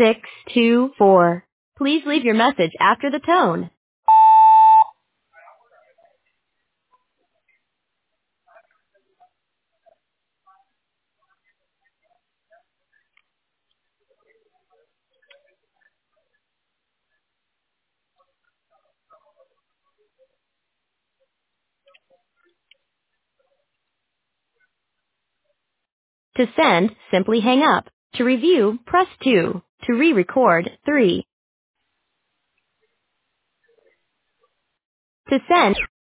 624. Please leave your message after the tone. To send, simply hang up. To review, press 2. To re-record, 3. To send,